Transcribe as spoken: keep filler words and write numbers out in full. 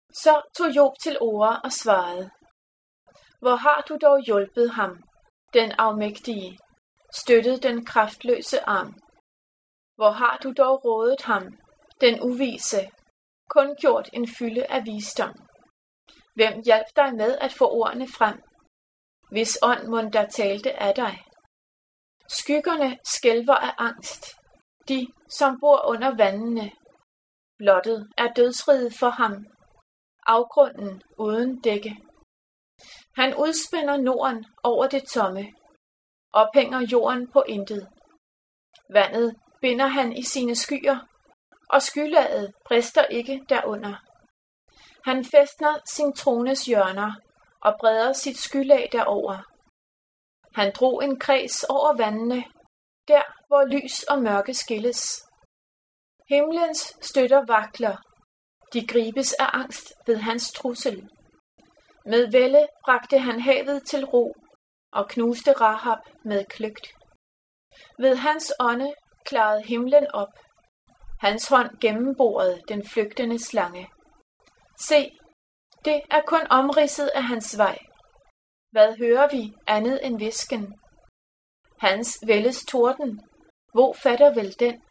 Så tog Job til orde og svarede: Hvor har du dog hjulpet ham, den afmægtige, støttet den kraftløse arm? Hvor har du dog rådet ham, den uvise, kun gjort en fylde af visdom? Hvem hjalp dig med at få ordene frem? Hvis ånd mon der talte af dig? Skyggerne skælver af angst, de som bor under vandene. Blottet er dødsriget for ham, afgrunden uden dække. Han udspænder Norden over det tomme, ophænger jorden på intet. Vandet binder han i sine skyer, og skylaget brister ikke derunder. Han fæstner sin trones hjørner og breder sit skylag derover. Han drog en kreds over vandene, der hvor lys og mørke skilles. Himlens støtter vakler, de gribes af angst ved hans trussel. Med vælde bragte han havet til ro og knuste Rahab med kløgt. Ved hans ånde klarede himlen op. Hans hånd gennemborede den flygtende slange. Se, det er kun omridset af hans vej. Hvad hører vi andet end hvisken? Hans vældes torden, hvor fatter vel den?